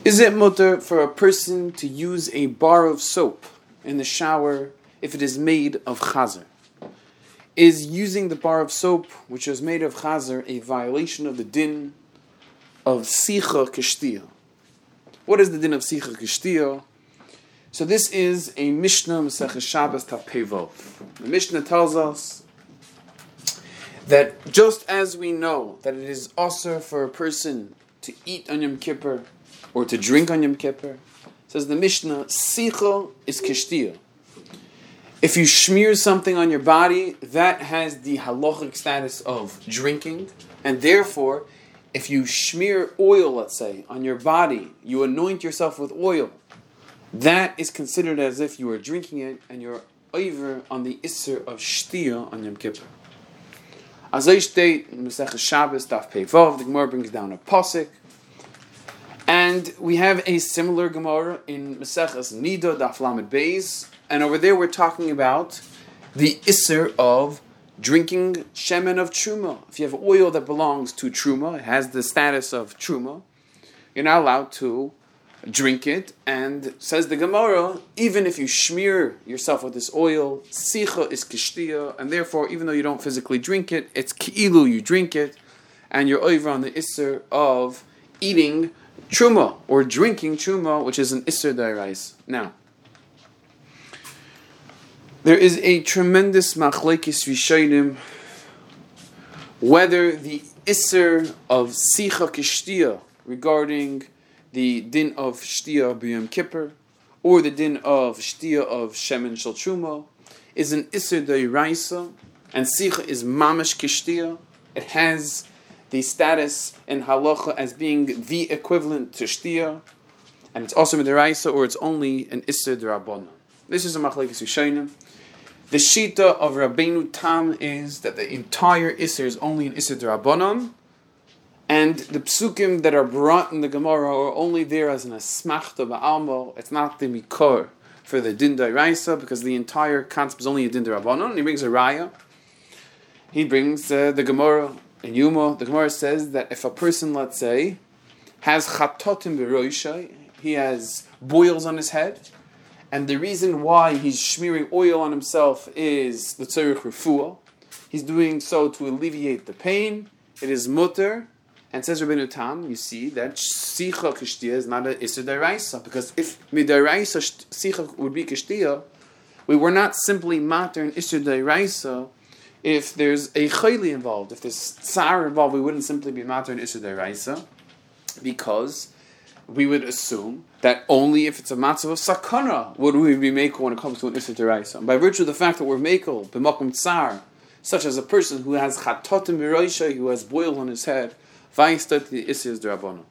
Is it mutter for a person to use a bar of soap in the shower if it is made of chazer? Is using the bar of soap, which is made of chazer, a violation of the din of sicha k'shtiya? What is the din of sicha k'shtiya? So this is a Mishnah, Masechah Shabbos Tav Pei Vov. The Mishnah tells us that just as we know that it is asur for a person to eat on Yom Kippur or to drink on Yom Kippur, says the Mishnah, sicha is k'shtiya. If you smear something on your body, that has the halachic status of drinking, and therefore, if you smear oil, let's say, on your body, you anoint yourself with oil, that is considered as if you are drinking it, and you're over on the isser of shtiya on Yom Kippur. As I state in Masechah Shabbos Daf Pei Vav, the Gemara brings down a pasuk, and we have a similar Gemara in Maseches Nida Daf Lamed Beis, and over there we're talking about the isser of drinking shemen of truma. If you have oil that belongs to truma, it has the status of truma, you're not allowed to drink it. And says the Gemara, even if you smear yourself with this oil, sicha is kishtiya, and therefore, even though you don't physically drink it, it's ki'ilu, you drink it, and you're over on the isser of eating truma, or drinking truma, which is an isser d'oraisa. Now, there is a tremendous machlekes rishonim whether the isser of sicha kishtiya regarding the din of shtiya b'yom kippur or the din of shtiya of shemen shel truma is an isser d'oraisa, and sicha is mamash kishtiya. It has the status in halacha as being the equivalent to shtiya, and it's also d'oraisa, or it's only an isser d'rabbanan. This is a machlekes rishonim. The shita of Rabbeinu Tam is that the entire Isser is only an Isser d'Rabbanan, and the psukim that are brought in the Gemara are only there as an asmachta ba'alma. It's not the mikor for the din d'oraisa, because the entire concept is only a din d'Rabbanan. He brings a raya. He brings the Gemara in Yuma. The Gemara says that if a person, let's say, has chatotim b'roishay, he has boils on his head, and the reason why he's smearing oil on himself is the tzorich refuah. He's doing so to alleviate the pain. It is mutter. And says Rabbeinu Tam, you see that sicha kishtiya is not an isser d'oraisa, because if mid'oraisa sicha would be kishtiya, we were not simply mater and isser d'oraisa. If there's a chayli involved, if there's tsar involved, we wouldn't simply be mater and isser d'oraisa, because we would assume that only if it's a matzav of sakana would we be makel when it comes to an isser d'oraisa. And by virtue of the fact that we're makel b'makom tsar, such as a person who has chatotim b'roisha, who has boil on his head, vayistat the isser is d'rabbanan.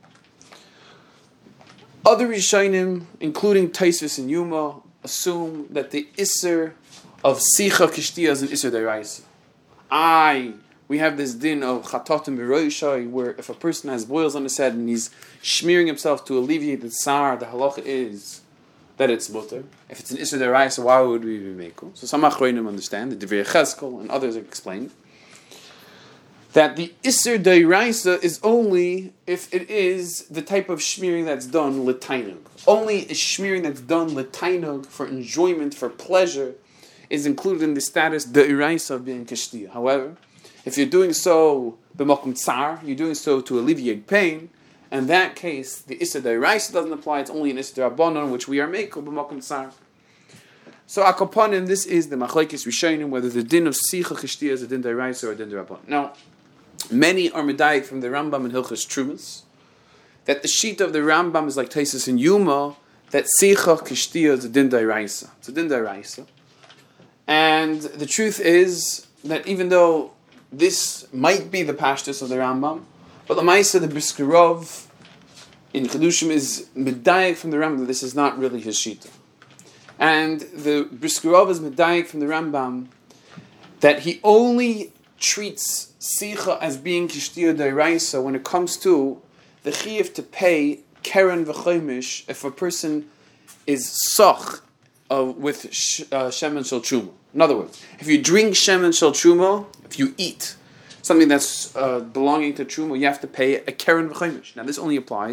Other rishonim, including Taisvis and Yuma, assume that the isser of sicha kishtiya is an isser d'oraisa. We have this din of chatotim b'roisha, where if a person has boils on his head and he's smearing himself to alleviate the tsar, the halacha is that it's mutter. If it's an isser d'oraisa, why would we be mekel? So some achronim understand, the Divrei Cheskel and others explain that the isser d'oraisa is only if it is the type of smearing that's done l'tainug. Only a smearing that's done l'tainug for enjoyment, for pleasure, is included in the status d'oraisa of being kishtiya. However, if you're doing so b'makom tsar, you're doing so to alleviate pain, in that case, the isser d'oraisa doesn't apply, it's only an isser d'rabbanan, which we are mekel b'makom tsar. So akapanim, this is the machlekes rishonim, whether the din of sicha kishtiya is a din d'oraisa or a din d'rabbanan. Now, many are medayik from the Rambam and Hilchos Trumas that the sheet of the Rambam is like Taisus and Yuma, that sicha kishtiya is a din d'oraisa. It's a din d'oraisa. And the truth is that even though this might be the pashtus of the Rambam, but the Maisa, the Brisker Rov in Chedushim is medayik from the Rambam that this is not really his shita. And the Brisker Rov is medayik from the Rambam that he only treats sicha as being kishtiya d'oraisa when it comes to the chiyuv to pay keren v'chomish if a person is soch with shemen shel truma. In other words, if you drink shemen shel truma, if you eat something that's belonging to truma, you have to pay a keren v'chomish. Now this only applies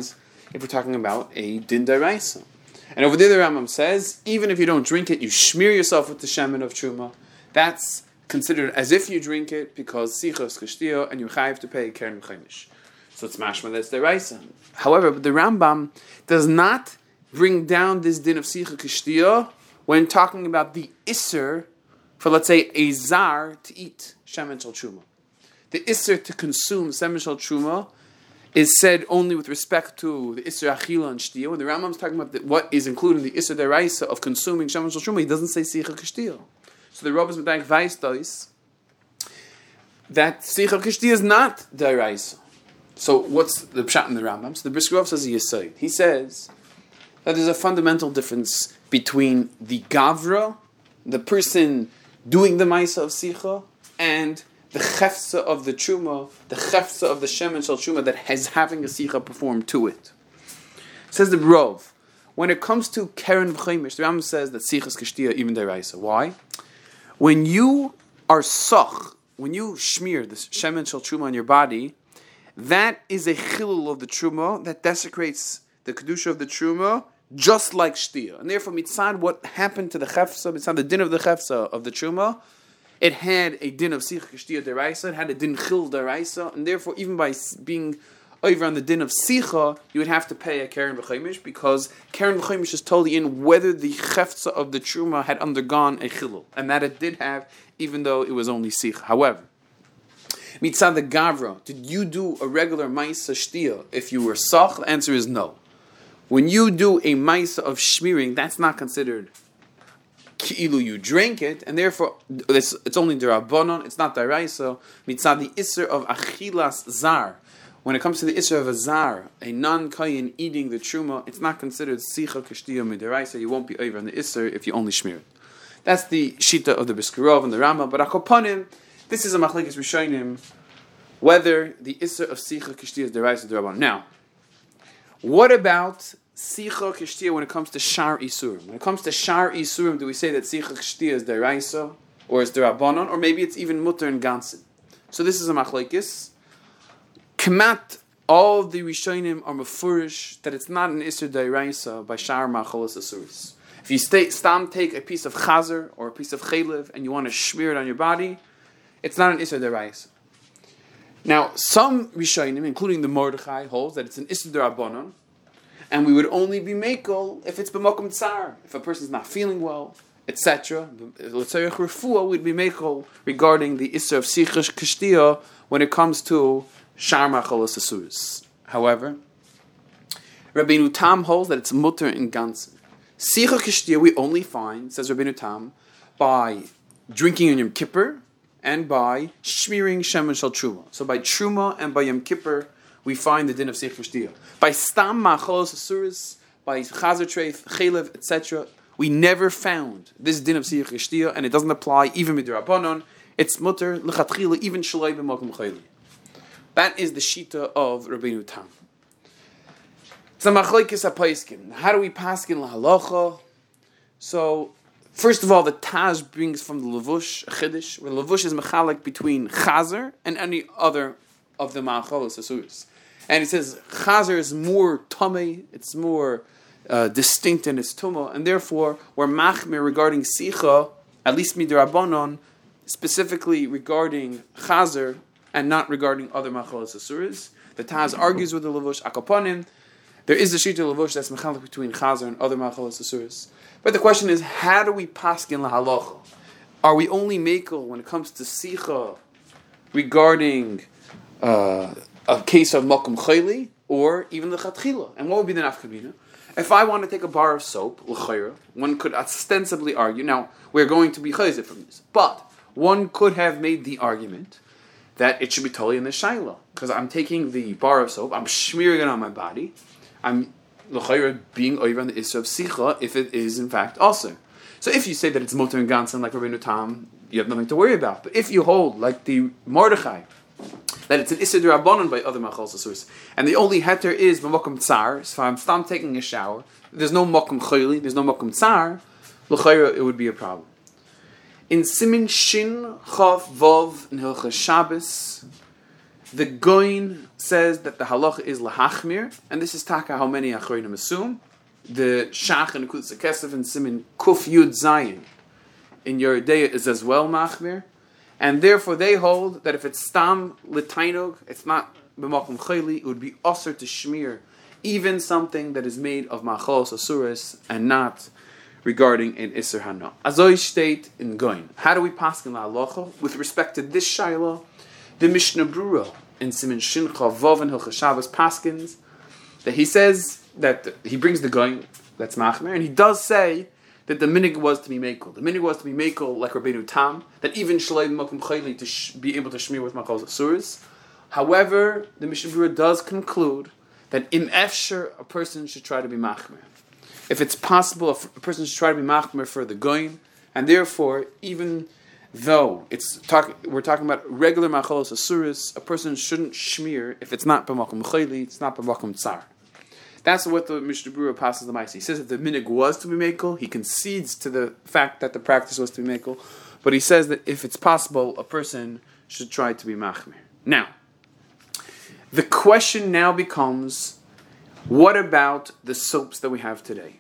if we're talking about a din daraisa. And over there the Rambam says, even if you don't drink it, you smear yourself with the shemen of truma. That's considered as if you drink it because sicha is kashtiya and you chayiv to pay keren v'chaimish. So it's mashma that's daraisa. However, the Rambam does not bring down this din of sicha kashtiya when talking about the isser for, let's say, a zar to eat shemen shel truma. The isser to consume shemen shel truma is said only with respect to the isser achila and shtiya. When the Rambam is talking about what is included in the isser deraisa of consuming shemen shel truma, he doesn't say sicha kashtiya. So the Rabbis Medaik Weisdois that sicha kashtiya is not deraisa. So what's the pshat in the Rambam? So the Brisker Rov says a yesod. He says that there's a fundamental difference between the gavra, the person doing the ma'isa of sicha, and the chefza of the truma, the chefza of the shemen shel truma that has having a sicha performed to it. Says the Rov, when it comes to keren v'chaimish, the Rambam says that sicha is kashtiya even deraisa. Why? When you are soch, when you smear the shemen shel truma on your body, that is a chilul of the truma that desecrates the kedusha of the truma, just like shtiya. And therefore, mitzad, what happened to the chefza, mitzad the din of the chefza of the truma, it had a din of sicha kashtiya deraisa, it had a din chil deraisa, and therefore, even by being over on the din of sicha, you would have to pay a keren v'chaimish, because keren v'chaimish is totally in whether the chefza of the truma had undergone a chilul, and that it did have, even though it was only sicha. However, mitzad the gavra, did you do a regular ma'isa shtiya if you were sach? The answer is no. When you do a ma'isa of shmiring, that's not considered ki'ilu you drank it, and therefore it's only derabanan, it's not deraisa. Mitzad the isser of achilas zar. When it comes to the isser of a zar, a non-kayin eating the truma, it's not considered sicha kashtiya midiraisa. You won't be over on the isser if you only smear it. That's the shita of the Brisker Rov and the Rambam. But akopanim, this is a machlekes rishonim whether the isser of sicha kashtiya is deraisa derabanan. Now, what about sicha kashtiya when it comes to shar isurim? When it comes to shar isurim, do we say that sicha kashtiya is deraisa or is derabanan, or maybe it's even mutter and gansin? So this is a machlekes. Kamat, all the rishonim are mefurish that it's not an isur deraisa by shar macholas asuris. If you take a piece of chazer or a piece of chaylev and you want to smear it on your body, it's not an isur deraisa. Now, some rishonim, including the Mordechai, holds that it's an isur derabanan, and we would only be mekel if it's b'makom tsar, if a person's not feeling well, etc. L'tzarech refuah, we'd be mekel regarding the isur of sicha kashtiya when it comes to shar macholas asuris. However, Rabbeinu Tam holds that it's mutter in ganzen. Sicha kashtiya we only find, says Rabbeinu Tam, by drinking on Yom Kippur and by smearing shemen shel truma. So by truma and by Yom Kippur, we find the din of sicha kashtiya. By stam macholas asuris, by chazer treif, chaylev, etc., we never found this din of sicha kashtiya, and it doesn't apply even midrabanan. It's mutter lechatchila even shaloi b'makom chayli. That is the shita of Rabbeinu Tam. So machlekes hapaiskim. How do we paskin lahalacha? So first of all, the Taz brings from the Levush a chiddush, where Levush is mechalek between chazer and any other of the ma'achalos asuris. And it says chazer is more tamei, it's more distinct in its tumah, and therefore we're machmir regarding sicha, at least midrabanon, specifically regarding chazer and not regarding other ma'achalos asuris. The Taz argues with the Levush akapanim. There is the shita Levush that's mechalek between chazer and other ma'achalos asuris. But the question is, how do we paskin lahalacha? Are we only mekel when it comes to sicha regarding a case of makom chayli, or even the chatchila? And what would be the nafkamina? If I want to take a bar of soap, l'chayra, one could ostensibly argue. Now we're going to be chayzit from this, but one could have made the argument that it should be totally in the shaila, because I'm taking the bar of soap, I'm smearing it on my body, I'm l'chayra being over on the issue of sicha if it is in fact also. So if you say that it's mutter and gansen like Rabbeinu Tam, you have nothing to worry about. But if you hold like the Mordechai that it's an issue d'Rabbanan by other machal asuris, and the only heter is b'makom tsar, so if I'm taking a shower, there's no makom chayli, there's no makom tsar, l'chayra it would be a problem. In Simin Shin Chav Vav in Hilchas Shabbos, The Goin says that the halacha is lahachmir, and this is taka how many achronim assume. The Shach and Kutz Kesef and Simin Kuf Yud Zayin in Yeridea is as well machmir, and therefore they hold that if it's stam l'tainog, it's not b'makom chayli, it would be osir to shmir even something that is made of machos asuris and not regarding an iser hana. Azoy state in Goin. How do we paskin la halacha with respect to this shaila? The Mishnah Brura in Simin Shincha Vav and Hilchos Shabbos paskins that he says that he brings the Goin that's machmir, and he does say that the minig was to be makel. The minig was to be makel like Rabbeinu Tam, that even shalei makom chayli to be able to shmir with machos asuris. However, the Mishnah Brura does conclude that im efsher a person should try to be machmir. If it's possible, a person should try to be machmir for the Goin, and therefore, even though we're talking about regular machalos asuris, a person shouldn't shmir if it's not b'makom chayli, it's not b'makom tsar. That's what the Mishnah Brura passes the Maisi. He says that the minig was to be makel. He concedes to the fact that the practice was to be makel, but he says that if it's possible, a person should try to be machmir. Now, the question now becomes, what about the soaps that we have today?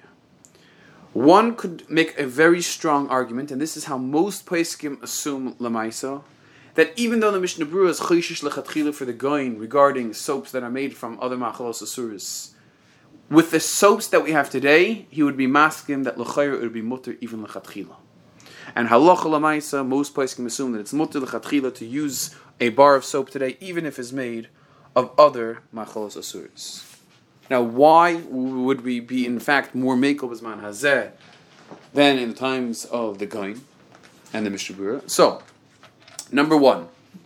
One could make a very strong argument, and this is how most poskim assume lamaisa, that even though the Mishnah Brura is chayshish lechatchila for the Goin regarding soaps that are made from other machalos asuris, with the soaps that we have today, he would be maskim that l'chayr it would be mutter even lechatchila. And halacha lamaisa, most poskim assume that it's mutter lechatchila to use a bar of soap today, even if it's made of other machalos asuris. Now, why would we be in fact more mekel b'zman hazeh than in the times of the Goin and the Mishnah Brura? So, number one,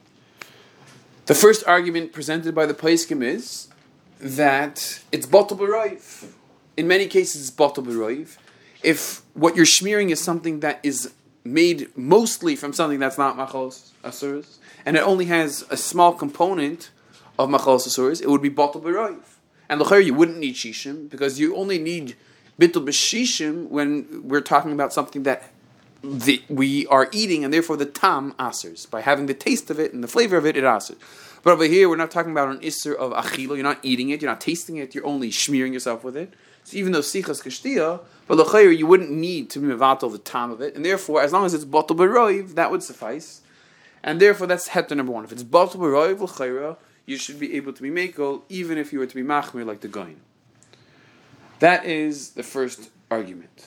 the first argument presented by the poskim is that it's batel b'roiv. In many cases, it's batel b'roiv. If what you're smearing is something that is made mostly from something that's not machalos asuris, and it only has a small component of machalos asuris, it would be batel b'roiv. And l'chayr, you wouldn't need shishim, because you only need bittul b'shishim when we're talking about something that we are eating, and therefore the tam asers. By having the taste of it and the flavor of it, it asers. But over here, we're not talking about an isser of achila. You're not eating it, you're not tasting it, you're only smearing yourself with it. So even though sichas kishtia, but l'chayr, you wouldn't need to be mevatel the tam of it, and therefore, as long as it's batel b'roiv, that would suffice. And therefore, that's heter number one. If it's batel b'roiv l'chayra, you should be able to be mekel, even if you were to be machmir like the Goin. That is the first argument.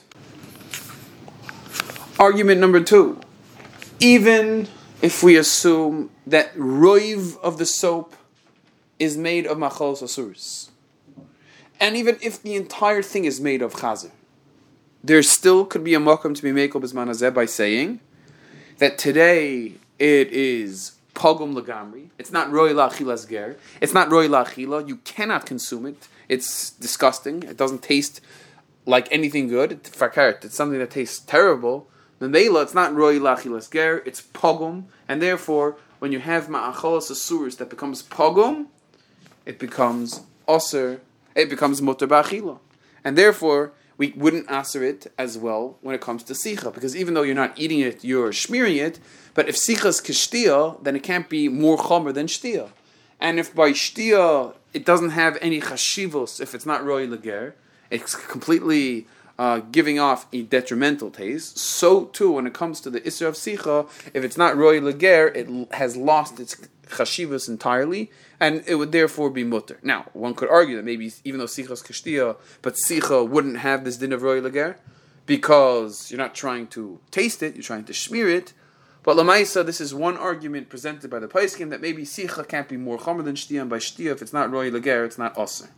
Argument number two. Even if we assume that roiv of the soap is made of machalos asuris, and even if the entire thing is made of chazer, there still could be a makom to be mekel b'zman hazeh by saying that today it is pogum lagamri. It's not roi la'achilas ger. It's not roi la'achila. You cannot consume it. It's disgusting. It doesn't taste like anything good. It's something that tastes terrible. The meila, it's not roi la'achilas ger. It's pogum, and therefore, when you have ma'achalos asuris that becomes pogum, it becomes oser. It becomes mutar ba'achila, and therefore we wouldn't aser it as well when it comes to sicha, because even though you're not eating it, you're smearing it. But if sicha is k'shtia, then it can't be more chomer than shtia. And if by shtia it doesn't have any chashivos, if it's not roi leger, it's completely giving off a detrimental taste. So too, when it comes to the isra of sicha, if it's not roi leger, it has lost its chashivos entirely, and it would therefore be mutter. Now, one could argue that maybe even though sicha is k'shtia, but sicha wouldn't have this din of roi leger, because you're not trying to taste it, you're trying to smear it. But lamaisa, this is one argument presented by the poskim that maybe sicha can't be more chomer than shtia, and by shtia, if it's not roi leger, it's not osir.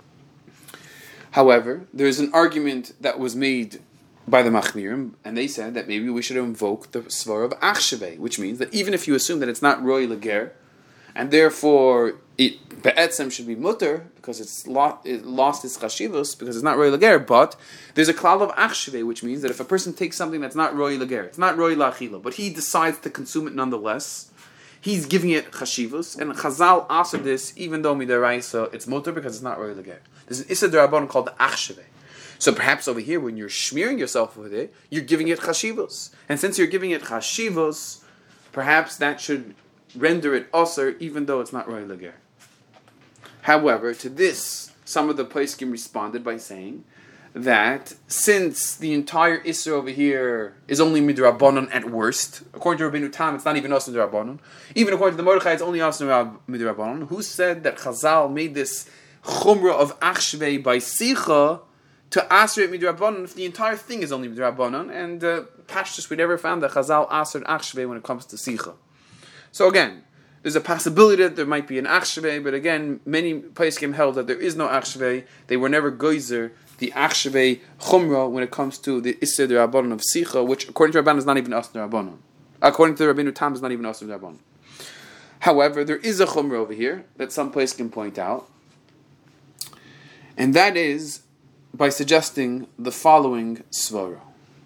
However, there is an argument that was made by the machmirim, and they said that maybe we should invoke the svar of achshevei, which means that even if you assume that it's not roi leger, and therefore it be'etzem should be mutter because it lost its chashivos because it's not roi leger, but there's a klal of achshevei, which means that if a person takes something that's not roi leger, it's not roi la'achila, but he decides to consume it nonetheless, he's giving it chashivos, and Chazal answered this even though midaraisa it's mutter because it's not roi leger. There's an issa d'rabbanan called the achshevei. So perhaps over here, when you're smearing yourself with it, you're giving it chashivos, and since you're giving it chashivos, perhaps that should render it Aser, even though it's not Roy Lager. However, to this, some of the Poskim responded by saying that since the entire Isser over here is only Midrabanon at worst, according to Rabbeinu Tam, it's not even Aser Midrabanon. Even according to the Mordechai, it's only Aser Midrabanon. Who said that Chazal made this Chumrah of Achshvei by Sicha to Aser Midrabanon if the entire thing is only Midrabanon? And Pashtus, we never found that Chazal Aser Achshvei when it comes to Sicha. So again, there's a possibility that there might be an Achshvei, but again, many Poskim held that there is no Achshvei. They were never Geyser the Achshvei Chumrah when it comes to the Isser D'Rabbanon of Sicha, which according to Rabban is not even Asr D'Rabbanon. According to Rabbeinu Tam is not even Asr D'Rabbanon. However, there is a Chumrah over here that some place can point out, and that is by suggesting the following Svara.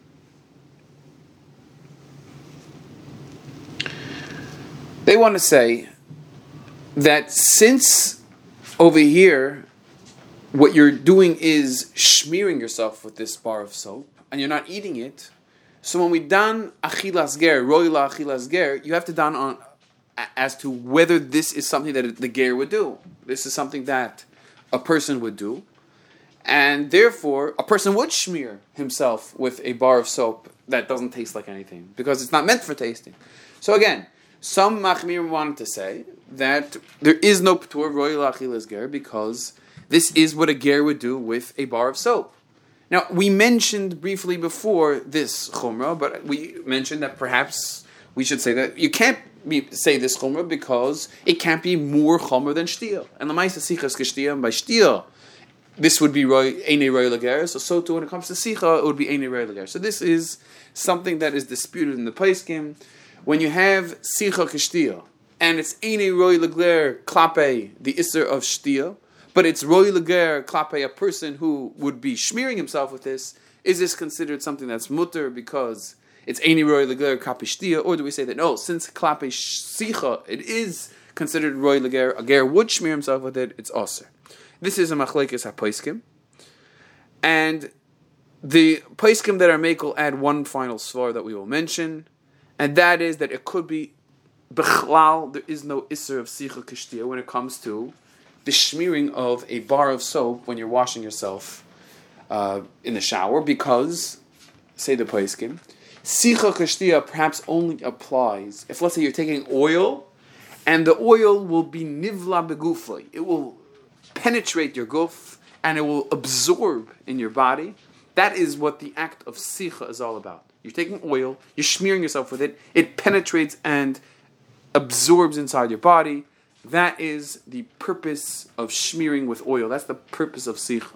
They want to say that since over here what you're doing is smearing yourself with this bar of soap, and you're not eating it, so when we dan achilas ger, roila achilas ger, you have to dan on as to whether this is something that the ger would do. This is something that a person would do, and therefore a person would smear himself with a bar of soap that doesn't taste like anything, because it's not meant for tasting. So again, some machmir wanted to say that there is no p'tur roila achilas ger because this is what a ger would do with a bar of soap. Now, we mentioned briefly before this chumrah, but we mentioned that perhaps we should say that you can't say this chumrah because it can't be more chumrah than shtia. And the ma'isa sicha is k'shtia, and by shtia, this would be einei roy lager. So too when it comes to sicha, it would be einei roy lager. So this is something that is disputed in the poskim. When you have sicha k'shtia, and it's einei roy lager klape, the isser of shtia, but it's roy lager klape, a person who would be smearing himself with this, is this considered something that's mutter because it's einei roy lager klape shtia, or do we say that no, since klape sicha, it is considered roy lager, a ger would smear himself with it, it's aser. This is a machlekes hapoiskim, and the poiskim that are mekel add one final svar that we will mention, and that is that it could be bechlal, there is no isser of sicha kishtia when it comes to the smearing of a bar of soap when you're washing yourself in the shower, because, say the poiskim, sicha kishtia perhaps only applies if, let's say, you're taking oil, and the oil will be nivla begufay. It will penetrate your guf, and it will absorb in your body. That is what the act of sicha is all about. You're taking oil, you're smearing yourself with it, it penetrates and absorbs inside your body. That is the purpose of smearing with oil. That's the purpose of sicha.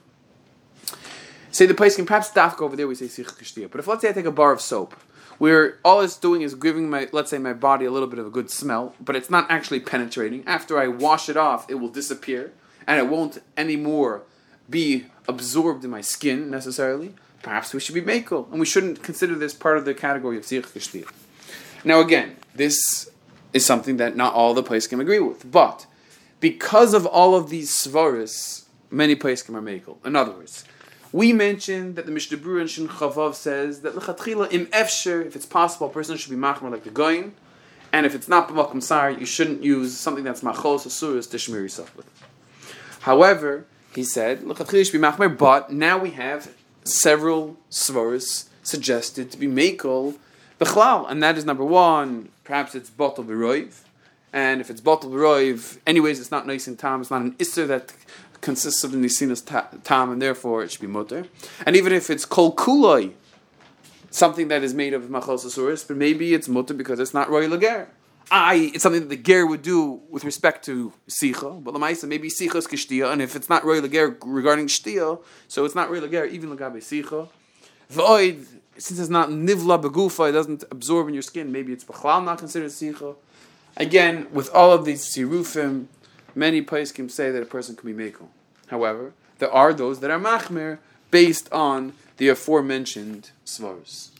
Say the place can perhaps dafka over there, we say sicha kishtiya. But if, let's say, I take a bar of soap, where all it's doing is giving my body a little bit of a good smell, but it's not actually penetrating. After I wash it off, it will disappear, and it won't anymore be absorbed in my skin necessarily. Perhaps we should be mekel, and we shouldn't consider this part of the category of sicha kishtiya. Now again, this is something that not all the poskim agree with, but because of all of these svaris, many poskim are mekel. In other words, we mentioned that the Mishnah Berurah in Shin Chavav says that l'chatchila im efsher, if it's possible, a person should be machmer like the goyin, and if it's not b'makom sar, you shouldn't use something that's machos asuras to shmear yourself with. However, he said l'chatchila should be machmer, but now we have several svaris suggested to be mekel b'chlal, and that is number one. Perhaps it's bottle b'roiv, and if it's bottle b'roiv, anyways, it's not nice in tam. It's not an isser that consists of the nisinas tam, and therefore it should be mutter. And even if it's kol kuloi, something that is made of machos asuris, but maybe it's mutter because it's not roy lager. It's something that the ger would do with respect to sicha, but lamaisa maybe sicha is kishtia, and if it's not roy lager regarding shtia, so it's not roy lager even lagabe sicha. V'oid, since it's not nivla begufa, it doesn't absorb in your skin, maybe it's b'chlal not considered sicha. Again, with all of these sirufim, many poskim say that a person can be mekel. However, there are those that are machmer based on the aforementioned svaros.